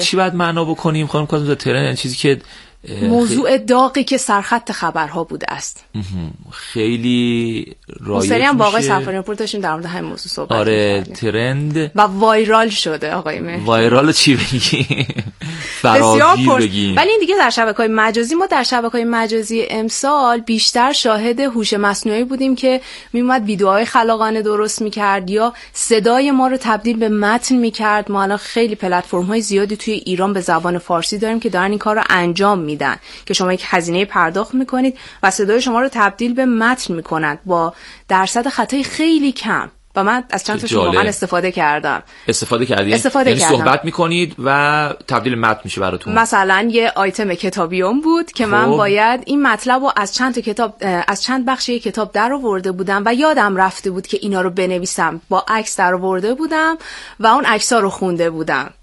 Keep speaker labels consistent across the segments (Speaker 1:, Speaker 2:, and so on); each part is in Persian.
Speaker 1: چی باید معنا بکنیم خانم کاظمی؟ ترند چیزی که
Speaker 2: موضوع داغی که سرخط خبرها بوده است.
Speaker 1: خیلی رایج
Speaker 2: سری هم با آقای
Speaker 1: میشه.
Speaker 2: صفاری پور داشتیم در مورد همین موضوع صحبت
Speaker 1: آره ترند
Speaker 2: و وایرال شده آقای مهدی.
Speaker 1: وایرال چی بگی؟
Speaker 2: فراگیر
Speaker 1: بگیم.
Speaker 2: ولی این دیگه در شبکه‌های مجازی، ما در شبکه‌های مجازی امسال بیشتر شاهد هوش مصنوعی بودیم که میومد ویدیوهای خلاقانه درست میکرد یا صدای ما رو تبدیل به متن میکرد. ما الان خیلی پلتفرم‌های زیادی توی ایران به زبان فارسی داریم که دارن این کار رو انجام میدن که شما یک هزینه پرداخت میکنید و صدای شما رو تبدیل به متن میکنند با درصد خطای خیلی کم. و من از چند تاشون واقعا استفاده کردم.
Speaker 1: استفاده کردید؟
Speaker 2: یعنی
Speaker 1: صحبت میکنید و تبدیل متن میشه براتون.
Speaker 2: مثلا یه آیتم کتابیوم بود که من باید این مطلب رو از چند بخش یک کتاب در آورده بودم و یادم رفته بود که اینا رو بنویسم. با عکس در آورده بودم و اون عکس‌ها رو خونده بودم.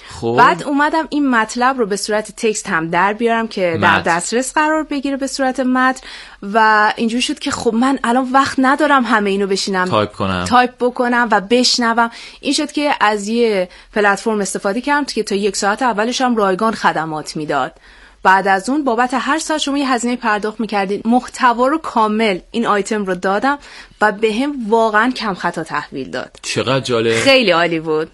Speaker 2: بعد اومدم این مطلب رو به صورت تکست هم در بیارم که در دسترس قرار بگیره به صورت متن و اینجوری شد که خب من الان وقت ندارم همه اینو بشینم تایپ بکنم و بشنوم. این شد که از یه پلتفرم استفاده کردم که تا 1 ساعت اولش هم رایگان خدمات میداد. بعد از اون بابت هر ساعت شما یه هزینه پرداخت میکردین. محتوا رو کامل این آیتم رو دادم و بهم واقعا کم خطا تحویل داد.
Speaker 1: چقدر جالب.
Speaker 2: خیلی عالی بود.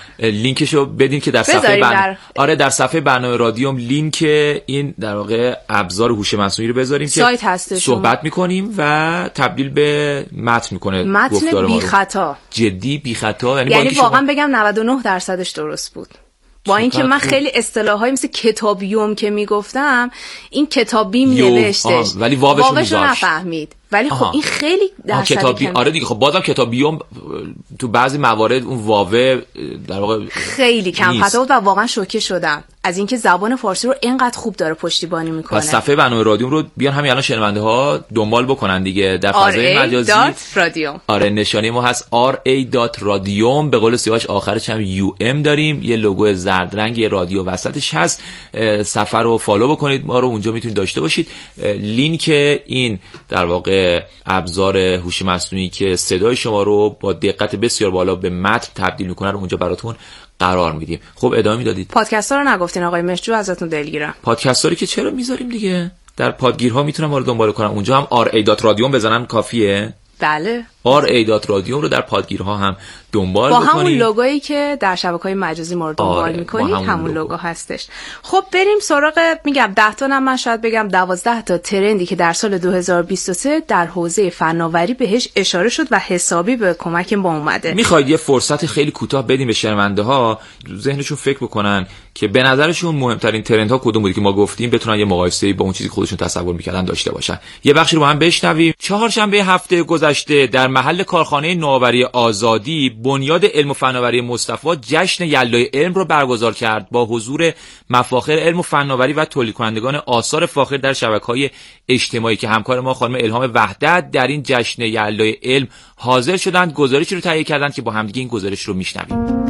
Speaker 1: لینکشو بدین که در صفحه آره در صفحه برنامه رادیوم لینک این در واقع ابزار هوش مصنوعی رو بذاریم که
Speaker 2: سایت هستش.
Speaker 1: صحبت میکنیم و تبدیل به متن میکنه.
Speaker 2: متن بی خطا.
Speaker 1: جدی بی خطا.
Speaker 2: یعنی واقعا بگم 99% درست بود. با اینکه من خیلی اصطلاحایی مثل کتابیوم که میگفتم این کتابیم نوشتش
Speaker 1: ولی واوشو
Speaker 2: نفهمید. ولی خب این خیلی
Speaker 1: کتابی آره دیگه. خب بازم کتابیوم تو بعضی موارد اون واو در واقع
Speaker 2: خیلی کم خطا بود و واقعا شوکه شدم از اینکه زبان فارسی رو اینقدر خوب داره پشتیبانی میکنه.
Speaker 1: پس صفحه برنامه رادیوم رو بیان همین الان شنونده ها دنبال بکنن دیگه در فضای مجازی.
Speaker 2: رادیوم.
Speaker 1: آره نشانه ما هست ra.radium، به قول سیاوش آخرش هم um داریم، یه لوگو زرد رنگ یه رادیو وسطش هست. صفحه رو فالو بکنید، ما رو اونجا میتونید داشته باشید. لینک این در واقع ابزار هوش مصنوعی که صدای شما رو با دقت بسیار بالا به متن تبدیل میکنه رو اونجا براتون قرار میدیم. خب ادامه میدادید.
Speaker 2: پادکست‌ها رو نگفتین آقای مشجو، ازتون دلگیرم.
Speaker 1: پادکست‌ها رو که چرا میذاریم دیگه، در پادگیرها میتونم ما رو دنبال کنم. اونجا هم ra.radium بزنم کافیه.
Speaker 2: بله.
Speaker 1: ra.radium رو در پادگیرها هم دنبال بکنید.
Speaker 2: با همون لوگویی که در شبکه‌های مجازی ما رو دنبال میکنید همون لوگو هستش. خب بریم سراغ میگم 10 تا من شاید بگم 12 تا ترندی که در سال 2023 در حوزه فناوری بهش اشاره شد و حسابی به کمک ما اومده.
Speaker 1: میخواید یه فرصت خیلی کوتاه بدیم به شنونده ها ذهنشون فکر بکنن که به نظرشون مهمترین ترندها کدوم بودی که ما گفتیم، بتونن یه مقایسه‌ای با اون چیزی که خودشون تصور می‌کردن داشته باشن. یه بخشی رو با هم بشنویم. چهارشنبه هفته گذشته در محل کارخانه نوآوری آزادی بنیاد علم و فناوری مصطفی جشن یلدای علم رو برگزار کرد با حضور مفاخر علم و فناوری و تولید کنندگان آثار فاخر در شبکه‌های اجتماعی که همکار ما خانم الهام وحدت در این جشن یلدای علم حاضر شدند. گزارشی رو تهیه کردند که با همدیگه این گزارش رو میشنویم.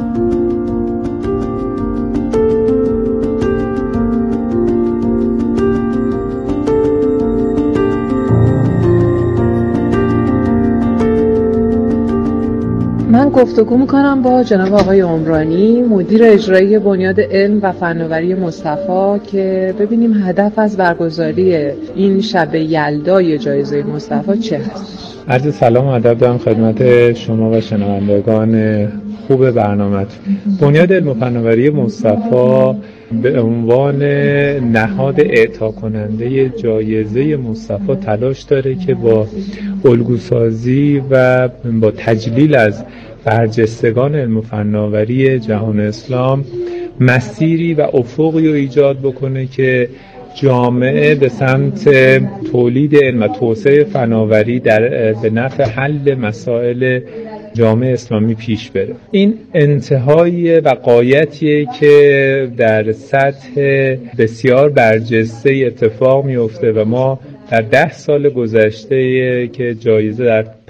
Speaker 3: من گفتگو میکنم با جناب آقای عمرانی، مدیر اجرایی بنیاد علم و فناوری مصطفی، که ببینیم هدف از برگزاری این شب یلدای جایزه مصطفی چه هست.
Speaker 4: عرض سلام و ادب دارم خدمت شما و شنوندگان خوب برنامه. بنیاد علم و فناوری مصطفی به عنوان نهاد اعطا کننده جایزه مصطفی تلاش داره که با الگوسازی و با تجلیل از برجستگان علم و فناوری جهان اسلام مسیری و افقی رو ایجاد بکنه که جامعه به سمت تولید علم و توسعه فناوری به نفع حل مسائل جامعه اسلامی پیش بره. این انتهای و غایتیه که در سطح بسیار برجسته اتفاق میفته و ما در 10 سال گذشته که جایزه در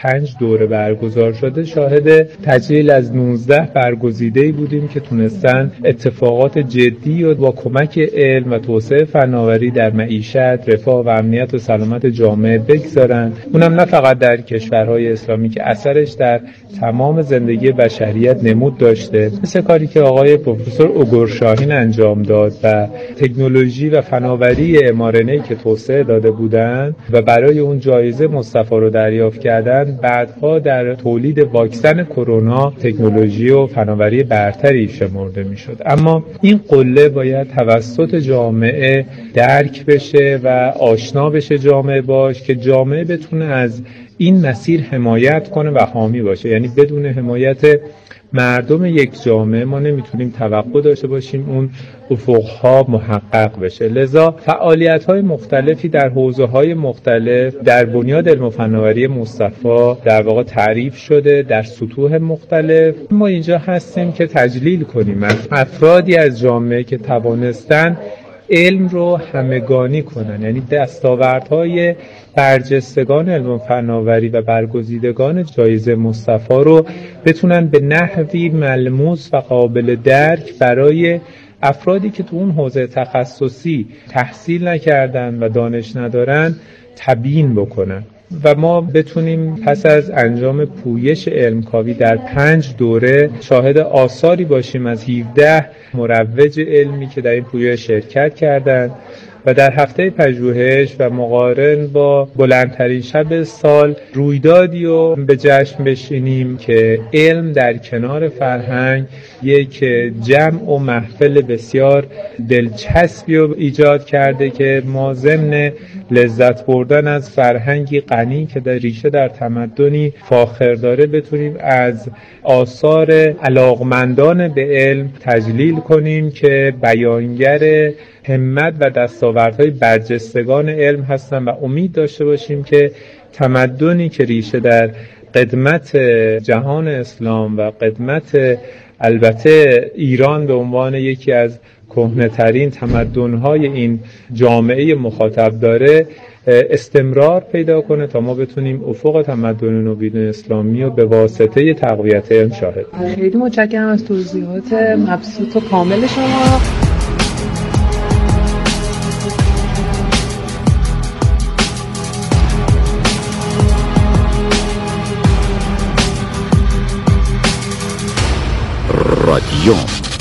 Speaker 4: 5 دوره برگزار شده شاهد تجلیل از 19 برگزیده‌ای بودیم که تونستن اتفاقات جدی و با کمک علم و توسعه فناوری در معیشت، رفاه و امنیت و سلامت جامعه بگذارن. اونم نه فقط در کشورهای اسلامی که اثرش در تمام زندگی بشریت نمود داشته، مثل کاری که آقای پروفسور اوگور شاهین انجام داد و تکنولوژی و فناوری mRNA که توسعه داده بودند و برای اون جایزه مصطفی رو دریافت کردن، بعدها در تولید واکسن کرونا تکنولوژی و فناوری برتری شمرده میشد. اما این قله باید توسط جامعه درک بشه و آشنا بشه جامعه باش که جامعه بتونه از این مسیر حمایت کنه و حامی باشه. یعنی بدون حمایت مردم یک جامعه ما نمیتونیم توقع داشته باشیم اون افقها محقق بشه. لذا فعالیت‌های مختلفی در حوزه‌های مختلف در بنیاد علم و فناوری مصطفی در واقع تعریف شده در سطوح مختلف. ما اینجا هستیم که تجلیل کنیم از افرادی از جامعه که توانستن علم رو همگانی کنن، یعنی دستاوردهای برجستگان علم و فناوری و برگزیدگان جایزه مصطفی رو بتونن به نحوی ملموس و قابل درک برای افرادی که تو اون حوزه تخصصی تحصیل نکردن و دانش ندارن تبیین بکنن و ما بتونیم پس از انجام پویش علمکاوی در 5 دوره شاهد آثاری باشیم از 17 مروج علمی که در این پویش شرکت کردند و در هفته پژوهش و مقارن با بلندترین شب سال رویدادی رو به جشن بشینیم که علم در کنار فرهنگ یک جمع و محفل بسیار دلچسبی رو ایجاد کرده که ما ضمن لذت بردن از فرهنگی غنی که در ریشه در تمدنی فاخر داره بتونیم از آثار علاقمندان به علم تجلیل کنیم که بیانگر همت و دستاوردهای برجستگان علم هستن و امید داشته باشیم که تمدنی که ریشه در قدمت جهان اسلام و قدمت البته ایران به عنوان یکی از کهنه‌ترین تمدن‌های این جامعه مخاطب داره استمرار پیدا کنه تا ما بتونیم افق تمدن نوین اسلامی رو به واسطه تقویت علم شاهد.
Speaker 3: خیلی متشکرم از توضیحات مبسوط و کامل شما.
Speaker 5: رادیو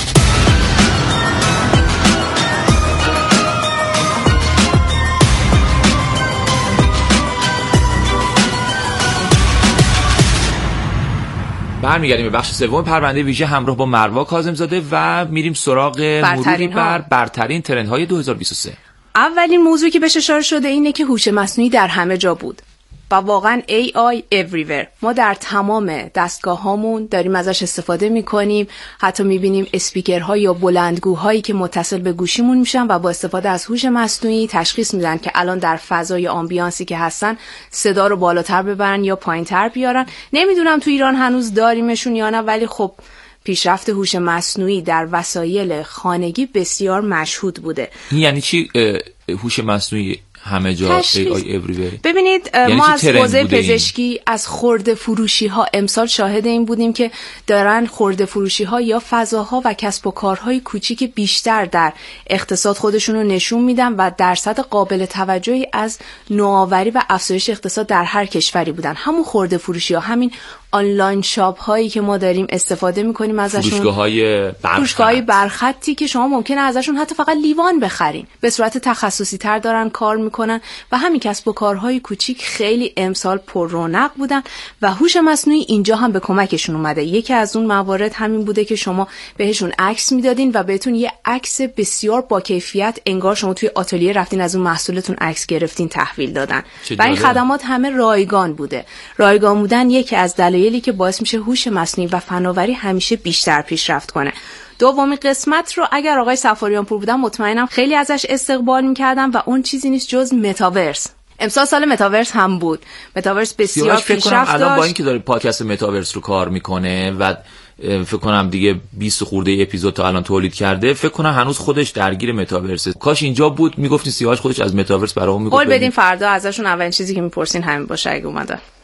Speaker 1: برمیگردیم به بخش سوم پرونده ویژه همراه با مروه کاظم‌زاده و میریم سراغ مروری بر برترین ترندهای 2023.
Speaker 2: اولین موضوعی که بهش اشاره شده اینه که هوش مصنوعی در همه جا بود و واقعا AI everywhere. ما در تمام دستگاه‌هامون داریم ازش استفاده می‌کنیم، حتی می‌بینیم اسپیکرها یا بلندگوهایی که متصل به گوشیمون میشن و با استفاده از هوش مصنوعی تشخیص میدن که الان در فضای آمبیانسی که هستن صدا رو بالاتر ببرن یا پایین‌تر بیارن. نمیدونم تو ایران هنوز داریمشون یا نه، ولی خب پیشرفت هوش مصنوعی در وسایل خانگی بسیار مشهود بوده.
Speaker 1: یعنی چی هوش مصنوعی همه جا AI everywhere؟
Speaker 2: ببینید یعنی ما از حوزه پزشکی از خرده فروشی ها امسال شاهد این بودیم که دارن خرده فروشی ها یا فضاها و کسب و کارهای کوچیک بیشتر در اقتصاد خودشون رو نشون میدن و درصد قابل توجهی از نوآوری و افزایش اقتصاد در هر کشوری بودن. همون خرده فروشی ها، همین آنلاین شاپ هایی که ما داریم استفاده میکنیم ازشون، فروشگاه‌های برخطی که شما ممکنه ازشون حتی فقط لیوان بخرین، به صورت تخصصی تر دارن کار میکنن و همین کسب و کارهای کوچیک خیلی امسال پر رونق بودن و هوش مصنوعی اینجا هم به کمکشون اومده. یکی از اون موارد همین بوده که شما بهشون عکس میدادین و بهتون یه عکس بسیار با کیفیت انگار شما توی آتلیه رفتین از اون محصولتون عکس گرفتین تحویل دادن و این خدمات همه رایگان بوده. رایگان بودن یکی از دلایلی که باعث میشه هوش مصنوعی و فناوری همیشه بیشتر پیشرفت کنه. دومی قسمت رو اگر آقای سفاریان پور بودن مطمئنم خیلی ازش استقبال می‌کردن و اون چیزی نیست جز متاورس. امسال سال متاورس هم بود. متاورس بسیار پیشرفت داشت.
Speaker 1: الان با اینکه داره پادکست متاورس رو کار میکنه و فکر کنم دیگه 20 خورده اپیزود تا الان تولید کرده، فکر کنم هنوز خودش درگیر متاورسه. کاش اینجا بود میگفتین سیاوش خودش از متاورس برامون میگفت.
Speaker 2: قول بدین فردا ازشون اولین چیزی که میپرسین همین باشه اگه اومدن.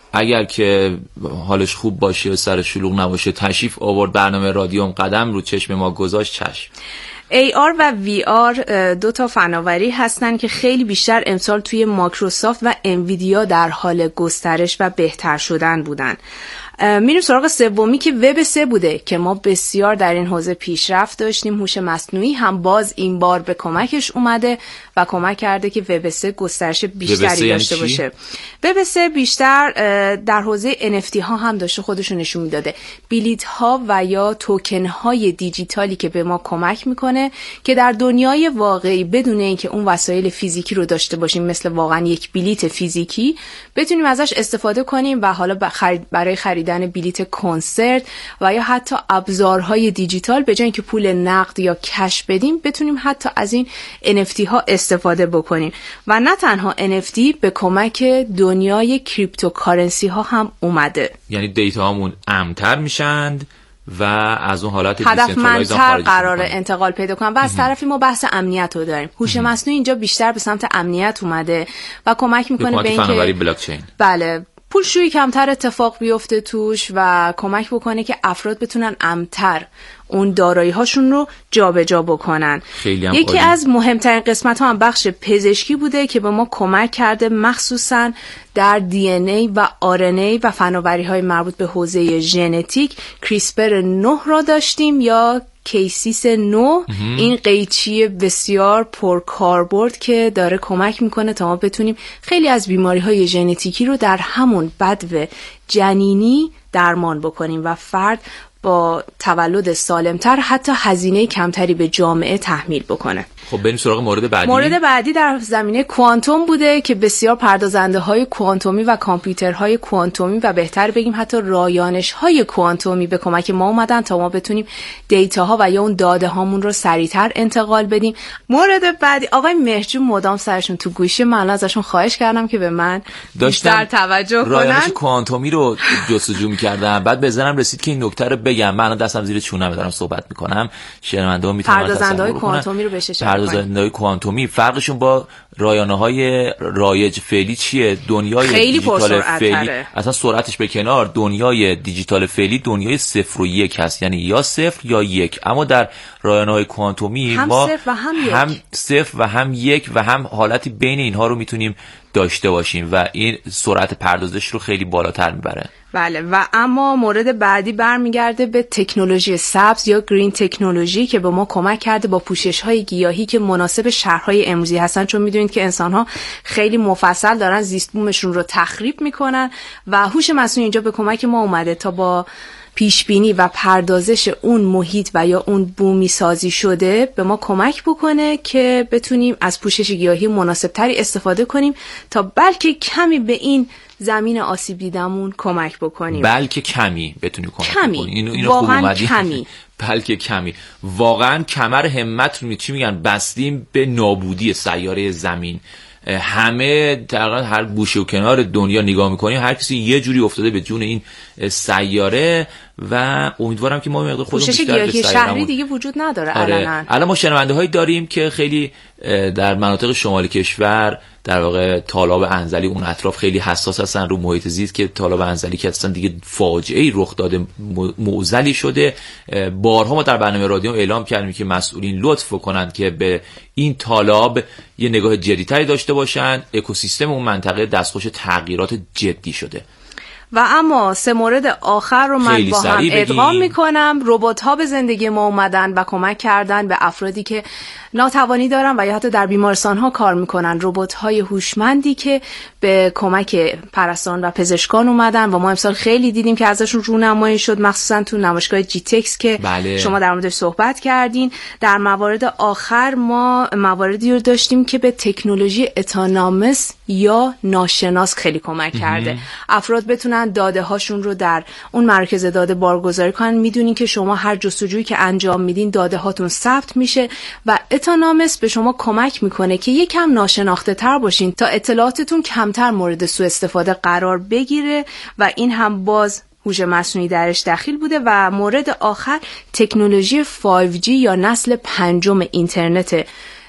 Speaker 1: اگر که حالش خوب باشه و سر شلوغ نباشه تشریف آورد برنامه رادیوم، قدم رو چشم ما گذاشت. چشم.
Speaker 2: AR و VR دو تا فناوری هستن که خیلی بیشتر امسال توی مایکروسافت و انویدیا در حال گسترش و بهتر شدن بودن. میریم سراغ سومی که وب 3 بوده که ما بسیار در این حوزه پیشرفت داشتیم. هوش مصنوعی هم باز این بار به کمکش اومده و کمک کرده که وب 3 گسترش بیشتری داشته باشه. وب 3 بیشتر در حوزه NFT ها هم داشته خودشو نشون میداده. بلیط ها و یا توکن های دیجیتالی که به ما کمک میکنه که در دنیای واقعی بدون اینکه اون وسایل فیزیکی رو داشته باشیم، مثل واقعا یک بلیط فیزیکی، بتونیم ازش استفاده کنیم و حالا برای خرید بلیط کنسرت و یا حتی ابزارهای دیجیتال به جای اینکه پول نقد یا کش بدیم بتونیم حتی از این NFT ها استفاده بکنیم. و نه تنها NFT، به کمک دنیای کریپتوکارنسی ها هم اومده.
Speaker 1: یعنی دیتا هامون امن‌تر میشند و از اون حالت
Speaker 2: هدفمندتر قراره انتقال پیدا کنن. و از طرفی ما بحث امنیت رو داریم. هوش مصنوعی اینجا بیشتر به سمت امنیت اومده و کمک میکنه به اینکه
Speaker 1: فناوری بلاکچین،
Speaker 2: بله، پولشویی کمتر اتفاق بیفته توش و کمک بکنه که افراد بتونن امن‌تر اون دارایی هاشون رو جابجا بکنن. یکی از مهمترین قسمت ها هم بخش پزشکی بوده که به ما کمک کرده، مخصوصا در DNA و RNA و فناوری های مربوط به حوزه ژنتیک. کریسپر 9 را داشتیم یا کیسیس 9. این قیچی بسیار پرکاربرد که داره کمک میکنه تا ما بتونیم خیلی از بیماری های ژنتیکی رو در همون بدو جنینی درمان بکنیم و فرد با تولد سالمتر حتی هزینه کمتری به جامعه تحمیل بکنه.
Speaker 1: خب بریم سراغ مورد بعدی.
Speaker 2: مورد بعدی در زمینه کوانتوم بوده که بسیار پردازنده های کوانتومی و کامپیوترهای کوانتومی و بهتر بگیم حتی رایانش های کوانتومی به کمک ما اومدن تا ما بتونیم دیتاها و یا اون داده هامون رو سریعتر انتقال بدیم. مورد بعدی آقای مهرجو مدام سرشون تو گوشی، من ازشون خواهش کردم که به من بیشتر توجه کنن.
Speaker 1: رایانش کوانتومی رو جستجو می‌کردم، بعد به ذهنم رسید که این نکته رو بگم. من دستم زیر چونم دارم صحبت می‌کنم، شنونده‌ها می‌تونن
Speaker 2: پردازنده‌های کوانتومی رو بهش اشاره کنن.
Speaker 1: پردازنده‌های کوانتومی فرقشون با رایانه‌های رایج فعلی چیه؟ دنیای دیجیتال فعلی اصلا سرعتش به کنار، دنیای دیجیتال فعلی دنیای 0 و 1 هست، یعنی یا 0 یا 1. اما در رایانه‌های کوانتومی ما هم 0 و هم 1 و هم حالتی بین اینها رو میتونیم داشته باشیم و این سرعت پردازش رو خیلی بالاتر میبره.
Speaker 2: بله. و اما مورد بعدی برمیگرده به تکنولوژی سبز یا گرین تکنولوژی که به ما کمک کرده با پوشش‌های گیاهی که مناسب شهرهای امروزی هستن، چون میدونید که انسان‌ها خیلی مفصل دارن زیست بومشون رو تخریب میکنن و هوش مصنوعی اینجا به کمک ما اومده تا با پیشبینی و پردازش اون محیط و یا اون بومی سازی شده به ما کمک بکنه که بتونیم از پوشش گیاهی مناسبتری استفاده کنیم تا بلکه کمی به این زمین آسیب دیدمون کمک بکنیم.
Speaker 1: بلکه کمی بتونیم کمک بکنیم. اینو
Speaker 2: واقعا کمی.
Speaker 1: بلکه کمی. واقعا کمر همت رو چی میگن بستیم به نابودی سیاره زمین. همه تقریبا هر گوشه و کنار دنیا نگاه میکنیم، هر کسی یه جوری افتاده به جون این سیاره و امیدوارم که ما مقدار خودمون بیشتر به
Speaker 2: شهری دیگه وجود نداره.
Speaker 1: الان ما شنونده‌هایی داریم که خیلی در مناطق شمالی کشور، در واقع تالاب انزلی اون اطراف خیلی حساس هستن رو محیط زیست که تالاب انزلی که اصلا دیگه فاجعه‌ای رخ داده، معضلی شده. بارها ما در برنامه رادیو اعلام کردیم که مسئولین لطف کنند که به این تالاب یه نگاه جدی‌تری داشته باشن. اکوسیستم اون منطقه دستخوش تغییرات جدی شده.
Speaker 2: و اما 3 مورد آخر رو من با هم ادغام میکنم. ربات‌ها به زندگی ما اومدن و کمک کردن به افرادی که ناتوانی دارن و یا حتی در بیمارستان‌ها کار میکنن. ربات‌های هوشمندی که به کمک پرستاران و پزشکان اومدن و ما امسال خیلی دیدیم که ازشون رونمایی شد، مخصوصا تو نمایشگاه جی تکس که شما در موردش صحبت کردین. در موارد آخر ما مواردی رو داشتیم که به تکنولوژی اتونامس یا ناشناس خیلی کمک کرده. افراد بتونن داده هاشون رو در اون مرکز داده بارگذاری کنن. میدونین که شما هر جستجویی که انجام میدین داده هاتون ثبت میشه و اتونامس به شما کمک میکنه که یکم ناشناخته تر باشین تا اطلاعاتتون کمتر مورد سوء استفاده قرار بگیره و این هم باز هوش مصنوعی درش دخیل بوده. و مورد آخر تکنولوژی 5G یا نسل 5 اینترنت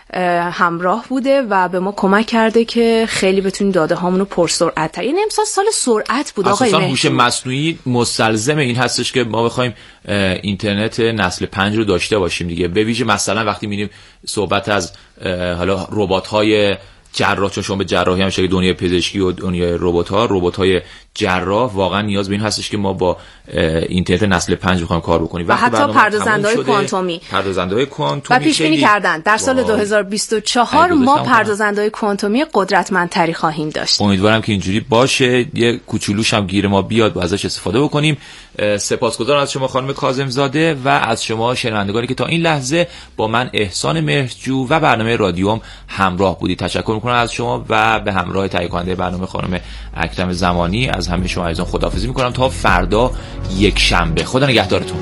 Speaker 2: همراه بوده و به ما کمک کرده که خیلی بتونیم داده هامون رو پرسرعت تر. این امسال سال سرعت بود آقای مهدی.
Speaker 1: هوش مصنوعی مستلزم این هستش که ما بخوایم اینترنت نسل 5 رو داشته باشیم دیگه. به ویژه مثلا وقتی می‌بینیم صحبت از حالا ربات‌های جراح، چون شما به جراحی هم شده دنیای پزشکی و دنیای ربات‌های جراح، واقعا نیاز به این هستش که ما با اینترنت نسل 5 بخوایم کار بکنیم.
Speaker 2: و حتی پردازنده‌های کوانتومی و پیش بینی کردن در سال 2024 ما پردازنده‌های کوانتومی قدرتمندتری خواهیم داشت.
Speaker 1: امیدوارم که اینجوری باشه، یه کوچولوش هم گیر ما بیاد و ازش استفاده بکنیم. سپاسگزارم از شما خانم کاظم‌زاده و از شما شنوندگانی که تا این لحظه با من احسان مهرجو و برنامه رادیوم همراه بودید. تشکر می‌کنم از شما و به همراه تهیه کننده برنامه خانم اکرم زمانی از همه شما عزیزان خداحافظی می‌کنم تا فردا یک شنبه. خدا نگهدارتون.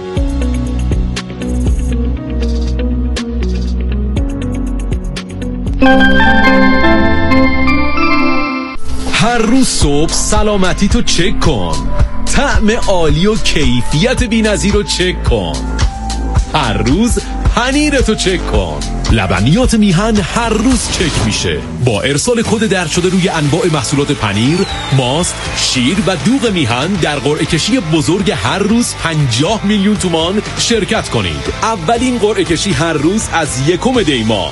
Speaker 5: هر روز صبح سلامتی تو چک کن، طعم عالی و کیفیت بی‌نظیر رو چک کن. هر روز پنیر تو چک کن. لبنیات میهن هر روز چک میشه با ارسال کد درج شده روی انواع محصولات پنیر، ماست، شیر و دوغ میهن در قرعه کشی بزرگ هر روز 50 میلیون تومان شرکت کنید. اولین قرعه کشی هر روز از 1 دی ماه.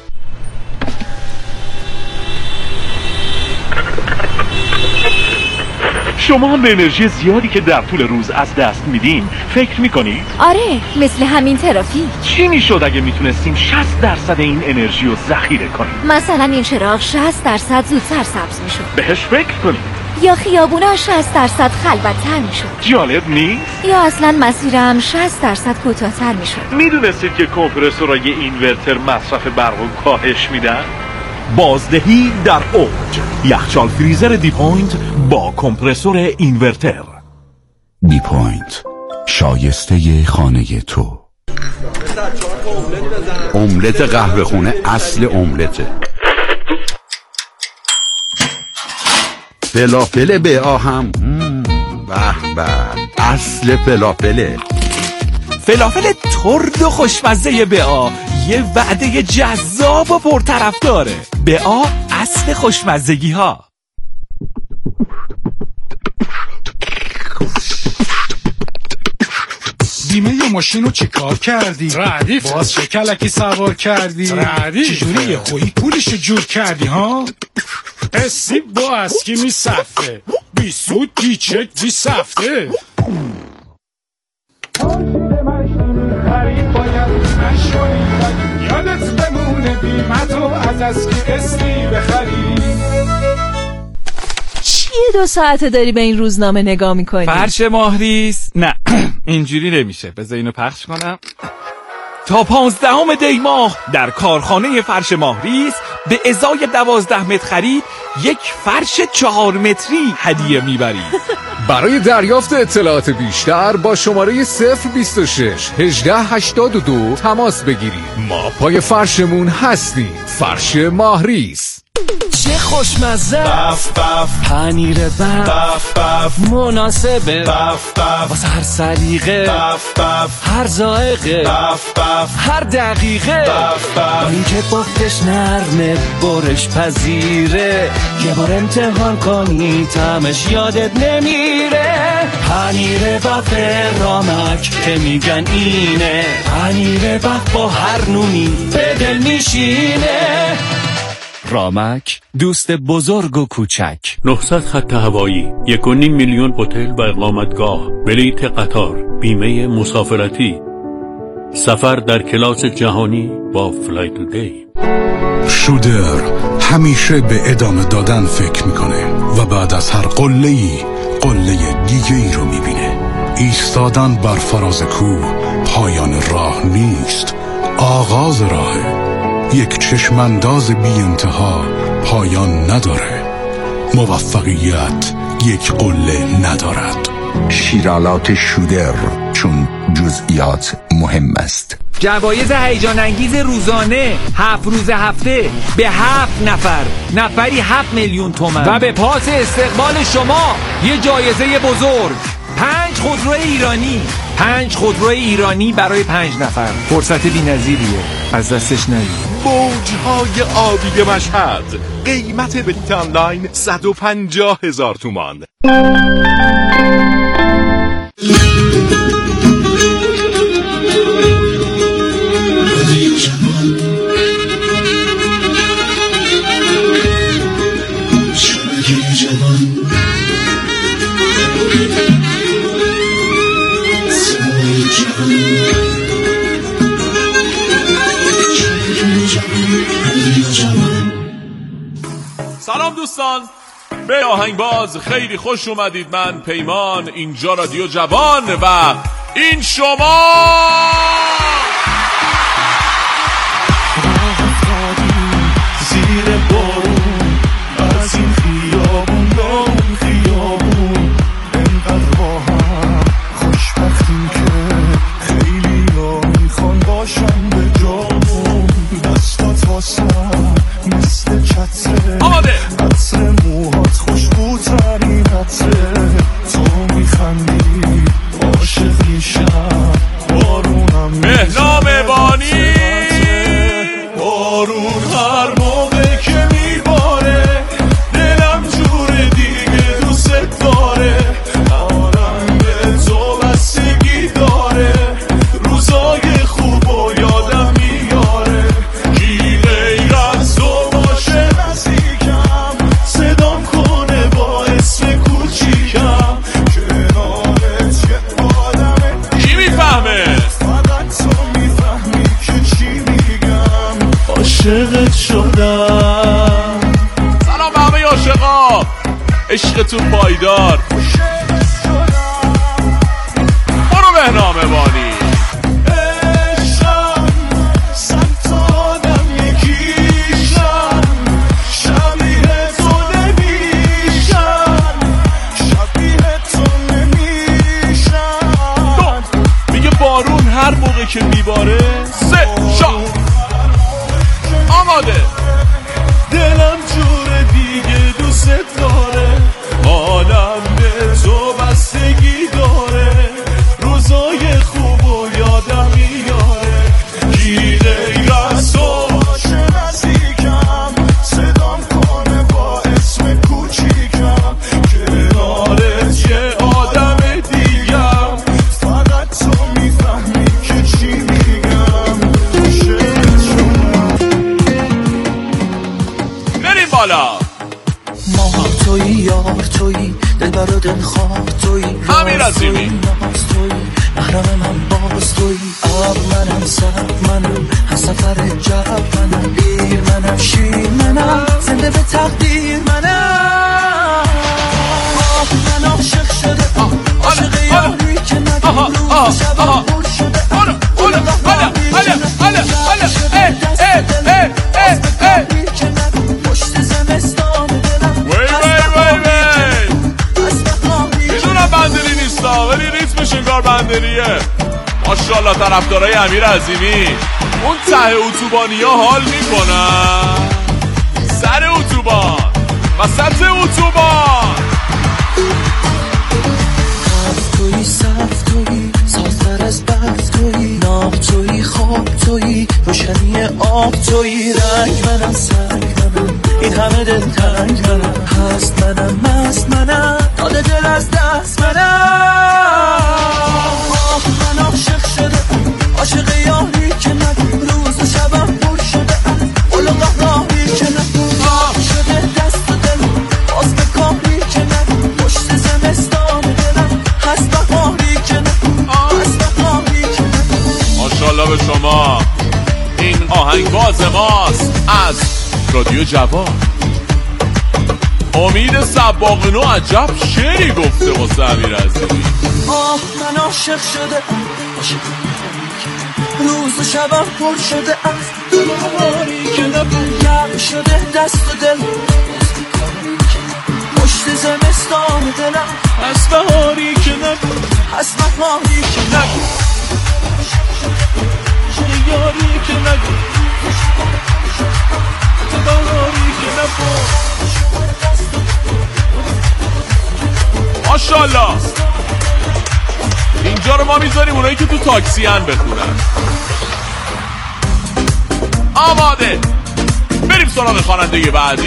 Speaker 6: شما هم به انرژی زیادی که در طول روز از دست میدین فکر میکنید؟
Speaker 7: آره، مثل همین ترافیک.
Speaker 6: چی میشد اگه میتونستیم 60% این انرژی رو ذخیره کنیم؟
Speaker 7: مثلا این چراغ 60% زودتر سبز میشد.
Speaker 6: بهش فکر کنید.
Speaker 7: یا خیابونا 60% خلوت‌تر میشد.
Speaker 6: جالب نیست؟
Speaker 7: یا اصلا مسیرم 60% کوتاه‌تر میشد.
Speaker 6: میدونستید که کمپرسورای اینورتر مصرف برق رو کاهش میدن؟ بازدهی در اوج. یخچال فریزر دیپوینت با کمپرسور اینورتر.
Speaker 8: دیپوینت، شایسته خانه تو. املت قهوه خونه اصل املته. فلافل BA هم به به اصل فلافله.
Speaker 9: فلافل ترد و خوشمزه BA یه وعده جذاب و پرطرفداره. BA اصل خوشمزگی ها.
Speaker 10: بیمه ماشین رو چه کار کردی؟
Speaker 11: ردیف.
Speaker 10: باز چه کلکی سوار کردی؟
Speaker 11: ردیف.
Speaker 10: چجوری یه خویی پولشو جور کردی ها؟
Speaker 11: حسی با اسکی می صفه، بی سود بی چک بی صفته. یادت بمونه بیمتو از اسکی اسکی بخری.
Speaker 12: چیه 2 ساعته داری به این روزنامه نگاه میکنی؟
Speaker 9: فرش ماهریس؟ نه اینجوری نمیشه، بذار اینو پخش کنم. تا 15 دی ماه در کارخانه فرش ماهریس به ازای 12 متر خرید یک فرش 4 متری هدیه میبرید.
Speaker 5: برای دریافت اطلاعات بیشتر با شماره 026 1882 تماس بگیرید. ما پای فرشمون هستیم. فرش ماهریس.
Speaker 9: چه خوشمزه،
Speaker 11: بف بف
Speaker 9: پنیر
Speaker 11: بف بف
Speaker 9: مناسبه،
Speaker 11: بف بف
Speaker 9: واسه هر سلیقه،
Speaker 11: بف بف
Speaker 9: هر ذائقه،
Speaker 11: بف بف
Speaker 9: هر دقیقه،
Speaker 11: بف بف
Speaker 9: این که پختش نرمه برش پذیره، یه بار امتحان کنی طعمش یادت نمیره. پنیر بف رامک که میگن اینه، پنیر بف با هر نونی به دل میشینه. رامک، دوست بزرگ و کوچک.
Speaker 13: 900 خط هوایی، 1.5 میلیون هتل و اقامتگاه، بلیط قطار، بیمه مسافرتی، سفر در کلاس جهانی با فلای تودی.
Speaker 14: شودر همیشه به ادامه دادن فکر میکنه و بعد از هر قله‌ای قله دیگه ای رو میبینه. ایستادن بر فراز کوه پایان راه نیست، آغاز راهه. یک چشمانداز بی انتها پایان نداره. موفقیت یک قله ندارد.
Speaker 8: شیرالات شودر، چون جزئیات مهم است.
Speaker 9: جوایز هیجان انگیز روزانه 7 روز هفته به 7 نفر، نفری 7 میلیون تومان و به پاس استقبال شما یه جایزه بزرگ، 5 خودرو ایرانی. 5 خودرو ایرانی برای 5 نفر. فرصت بی‌نظیریه، از دستش ندید.
Speaker 6: موجهای آبی مشهد. قیمت بلیت آنلاین 150,000 تومان.
Speaker 15: سلام دوستان، به آهنگباز خیلی خوش اومدید. من پیمان، اینجا رادیو جوان و این شما.
Speaker 9: زیر بارون از این خیابون تا اون خیابون، انقدر با هم خوشبختیم که خیلی ها میخوان باشن به جامون. دستات واسم مثل چتره، عطر موهات خوشبوترین عطره. تو میخندی عاشق میشم، بارونم
Speaker 15: مهنام بانی.
Speaker 9: بارون هر موقع که میباره دلم جور دیگه دوست داره. آرم به تو بستگی داره، روزای خوب و یادم میاره. کی غیر از تو باشه نزدیکم، صدام کنه با اسم کوچیکم. کنارت یه آدمه
Speaker 15: کی میفهمه؟
Speaker 9: فقط تو میفهمی که چی میگم. عاشقت شدم.
Speaker 15: سلام به همه عاشقا، عشق تو پایدار. برو مهنام بانی.
Speaker 9: عشقم صد آدم یکیشم، شبیه تو نمیشم، شبیه تو نمیشم.
Speaker 15: میگه بارون هر موقع که میباره. سه شا آماده.
Speaker 9: دلم جور دیگه دوست داره، حالم به تو بستگی داره. روزای خوب و یادم میاره. کی غیر از تو باشه نزدیکم، صدام کنه با اسم کوچیکم. کنارت یه آدم دیگم، فقط تو میفهمی که چی میگم.
Speaker 15: بریم بالا.
Speaker 9: ما هم تویی، یار تویی، دلبر و دلخواه تویی،
Speaker 15: امیر عظیمی
Speaker 9: محرم من باز تویی. آب منم، سب منم، هم سفر جب منم، دیر منم، شیر منم، زنده به تقدیر منم. من عاشق شده، عاشق یاری که نگم روز شبم پر شده. پشت زمستان دلم
Speaker 15: میدونم بندری نیستا ولی ریتمش انگار بندریه. ماشاءالله طرفدارای امیر عظیمی اون ته اتوبانی ها حال میکنن. سر اتوبان، وسط اتوبان.
Speaker 9: حرف تویی، صف تویی، سازتر از برف تویی، ناب تویی، خواب تویی، روشنی آب تویی. رنگ منم، سنگ منم، این همه دل تنگ منم. هست منم، مست منم، داده دل از دست منم. من عاشق شده، عاشق یاری که نگو روز و شبم پر شده. قلق راهی که نگو راه شده دست و دل، باز به کاری که نگو پشت زمستان دلم. هست بهاری که نگو، هست بهاری که نگو.
Speaker 15: ماشاءالله به شما. این آهنگباز ماست از رادیو جوان. امید سباقنو عجب شعری گفته واسه امیر عظیمی.
Speaker 9: من عاشق شده، روز و شبم پر شده از بهاری که نبود. گرم شده دست و دل، پشت زمستان دلم. از بهاری که نبود، از بهاری که نبود، یاری که نبود، بهاری که نبود.
Speaker 15: ماشاءالله. اینجا رو ما میذاریم اونایی که تو تاکسی ان بخونن. آماده. بریم سراغ خواننده بعدی.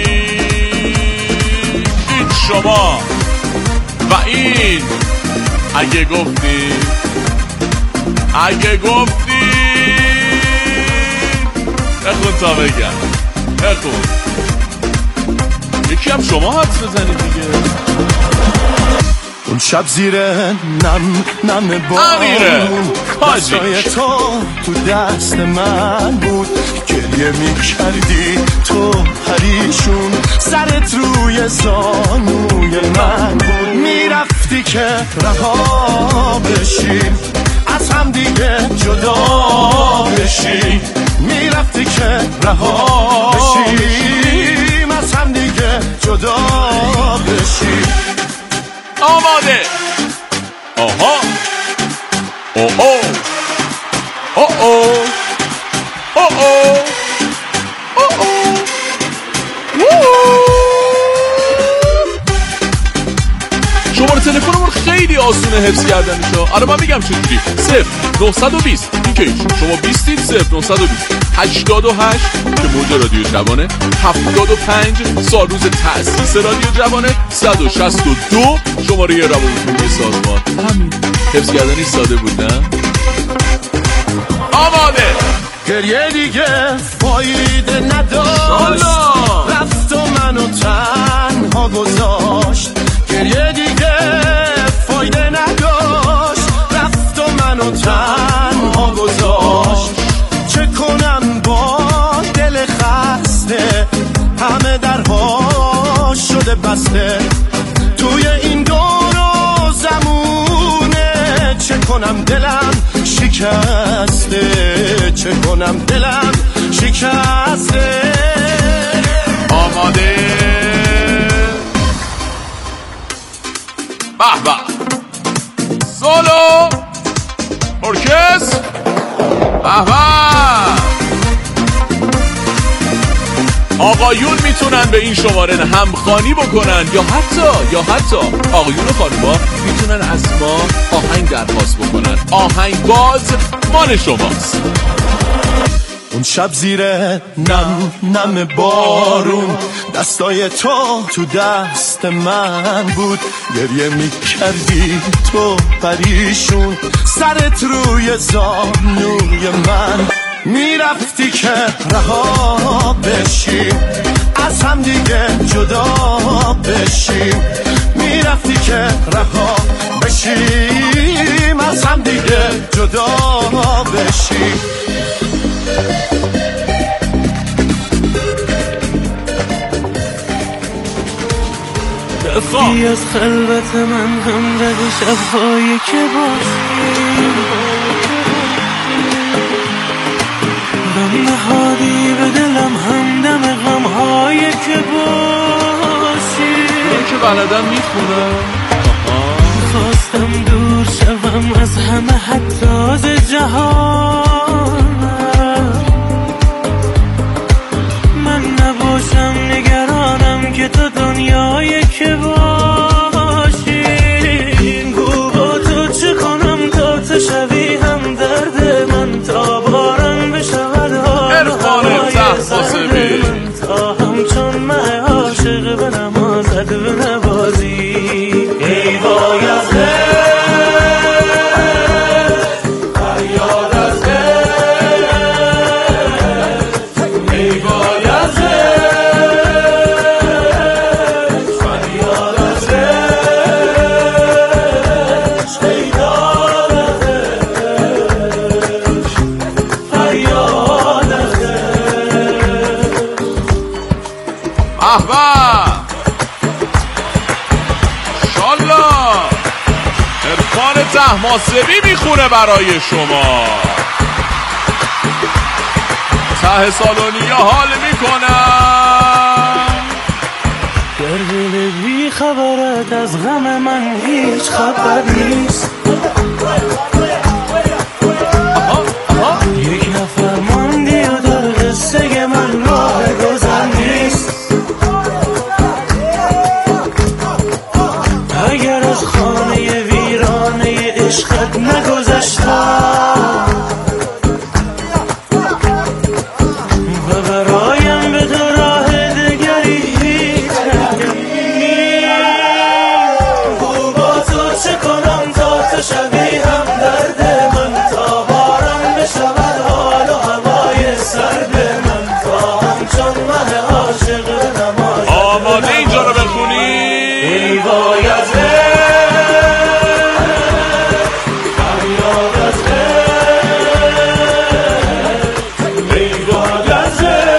Speaker 15: این شما و این اگه گفتی بخون تا بگم. بخون. یکی هم شما حدس بزنید دیگه.
Speaker 9: اون شب زیر نم بارون دستای تو دست من بود، گریه می کردی تو پریشون، سرت روی زانوی من بود، میرفتی که رها بشیم از هم دیگه جدا بشیم، میرفتی که رها بشیم از هم دیگه جدا بشیم.
Speaker 15: آماده. آها. او او او او او او او. شماره تلفنمون خیلی آسونه حفظ کردنشو. الان من میگم چجوری. 0920 این که شما 20 0920 88 که موج رادیو جوانه، 75 سال روز تأسیس رادیو جوانه، 162 شماره روابط سازمان. همین حفظ کردنی ساده بود نه؟ آماده.
Speaker 9: گریه دیگه فایده نداشت، رفت و منو تنها گذاشت، گریه دیگه فایده نداشت، رفت و منو تنها گذاشت. چه کنم با دل خسته، همه درها شده بسته، توی این دور و زمونه، چه کنم دلم شکسته، چه کنم دلم شکسته.
Speaker 15: آماده. به به. سولو ارکستر. به به. آقایون میتونن به این شماره همخوانی بکنن یا حتی آقایون و خانوما میتونن از ما آهنگ درخواست بکنن. آهنگ باز مال شماست.
Speaker 9: اون شب زیر نم بارون دستای تو دست من بود، گریه میکردی تو پریشون، سرت روی زانوی من، میرفتی که رها بشیم از هم دیگه جدا بشیم، میرفتی که رها بشیم از هم دیگه جدا بشیم.
Speaker 16: رفتی از خلوت من همراه شب‌هایی که باشی، غم نهادی به دلم همدم غم‌هایی که باشی.
Speaker 15: من که بلدم میخونم.
Speaker 16: خواستم دور شوم از همه حتی از جهان، من نباشم نگرانم که تو دنیایی که باشی. گو با تو چه کنم تا تو شوی هم درد من، تا بارم بشود هوای سرد من، تا همچون من عاشق به نمازت به نوازی. ای وای از
Speaker 15: محاسبی میخونه برای شما. ته سالونیا حال میکنن.
Speaker 16: در دل بی خبرت از غم من هیچ خبر نیست،